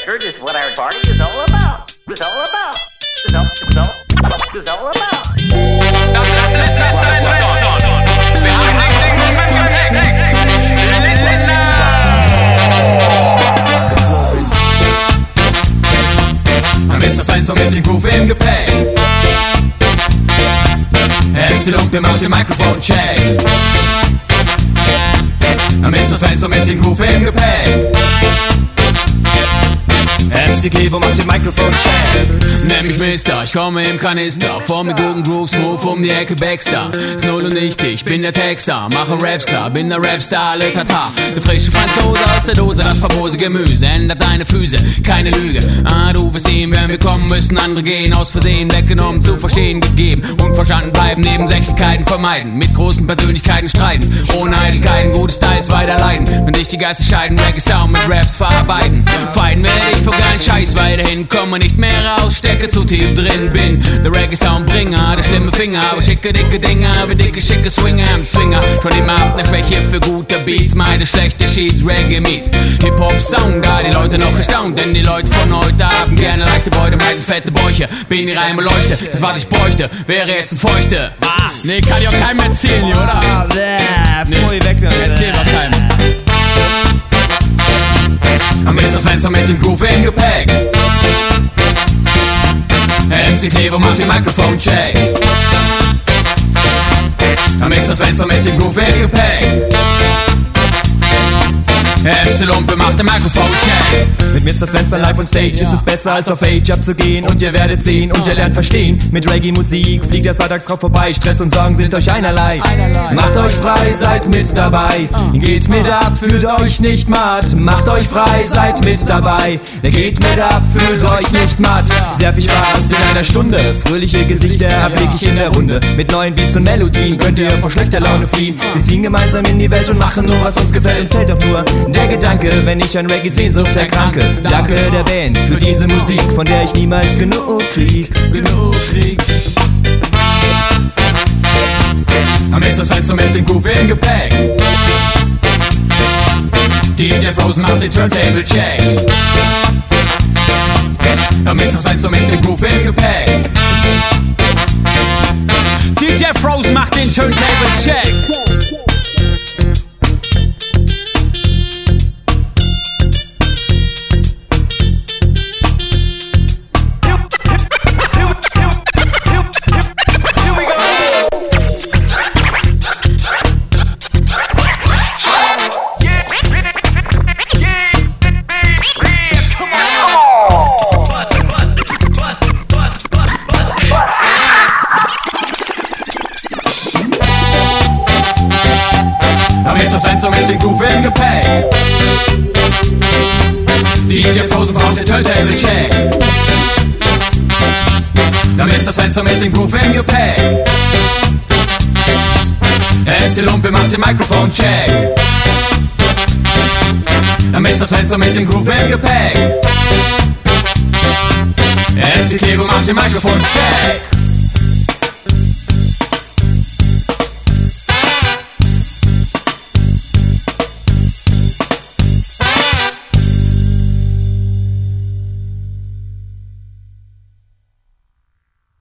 record is what our party is all about. It's all about. It's all about. Wir haben den Groove im Gepäck. Listen now. Mr. Svensson mit dem Groove im Gepäck. MC Lumpe macht den Mikrofon-Check. Mr. Svensson mit dem Groove im Gepäck. MC Klevo macht den Mikrofon-Check. Nenn mich Mister, ich komme im Kanister. Vor mir guten Groove, smooth um die Ecke Baxter. Ist null und nicht ich bin der Texter. Mache Raps klar, bin der Rapstar, alle Tata. Der frische Franzose aus der Dose, das farbose Gemüse. Ändert deine Füße, keine Lüge. Du wirst sehen, wenn wir kommen müssen, andere gehen. Aus Versehen weggenommen, zu verstehen gegeben. Und verstanden bleiben, Nebensächlichkeiten vermeiden. Mit großen Persönlichkeiten streiten. Ohne Eitelkeiten, gute Styles weiterleiten. Wenn dich die Geister scheiden, Reggae-Sound mit Raps verarbeiten. Feiden werde ich vor geilen Scheiß weiterhin. Komme nicht mehr raus, stecke zu tief drin bin. Der Reggae-Soundbringer, der schlimme Finger. Aber schicke, dicke Dinger, wie dicke, schicke Swinger am Zwinger. Schon immer ab ne Schwäche für gute Beats. Meine schlechte Sheets, Reggae-Meets. Hip-Hop-Sound, da die Leute noch erstaunt. Denn die Leute von heute haben gerne leichte Beute, meistens fette Bäuche. Bin die Reime leuchte, das was ich bräuchte, wäre jetzt ein Feuchte. Nee, kann ich auch keinem erzählen hier, oder? Voll weg damit. Erzähl was keinem. Mr. Svensson mit dem Groove im Gepäck. MC Klevo macht den Mikrofon-Check. Mr. Svensson mit dem Groove im Gepäck. MC Lumpe macht den Mikrofon-Check. Mit Mr. Svensson live on stage ist es besser als auf Age abzugehen. Und ihr werdet sehen und ihr lernt verstehen. Mit Reggae-Musik fliegt der Sonntags drauf vorbei. Stress und Sorgen sind euch einerlei. Macht euch frei, seid mit dabei. Geht mit ab, fühlt euch nicht matt. Macht euch frei, seid mit dabei. Geht mit ab, fühlt euch nicht matt. Sehr viel Spaß in einer Stunde. Fröhliche Gesichter erblick ich in der Runde. Mit neuen Beats und Melodien könnt ihr vor schlechter Laune fliehen. Wir ziehen gemeinsam in die Welt und machen nur, was uns gefällt. Und zählt doch nur der Gedanke, wenn ich an Reggae-Sehnsucht erkranke. Danke der Band für diese Musik, von der ich niemals genug krieg. Mr. Svensson mit dem Groove im Gepäck. DJ Frozen macht den Turntable-Check. Mr. Svensson mit dem Groove im Gepäck. DJ Frozen macht den Turntable-Check. Mr. Svensson mit dem Groove im Gepäck. DJ Frozen macht den Turntable-Check. Mr. Svensson mit dem Groove im Gepäck. MC Lumpe macht den Mikrofon-Check. Mr. Svensson mit dem Groove im Gepäck. MC Klevo macht den Mikrofon-Check.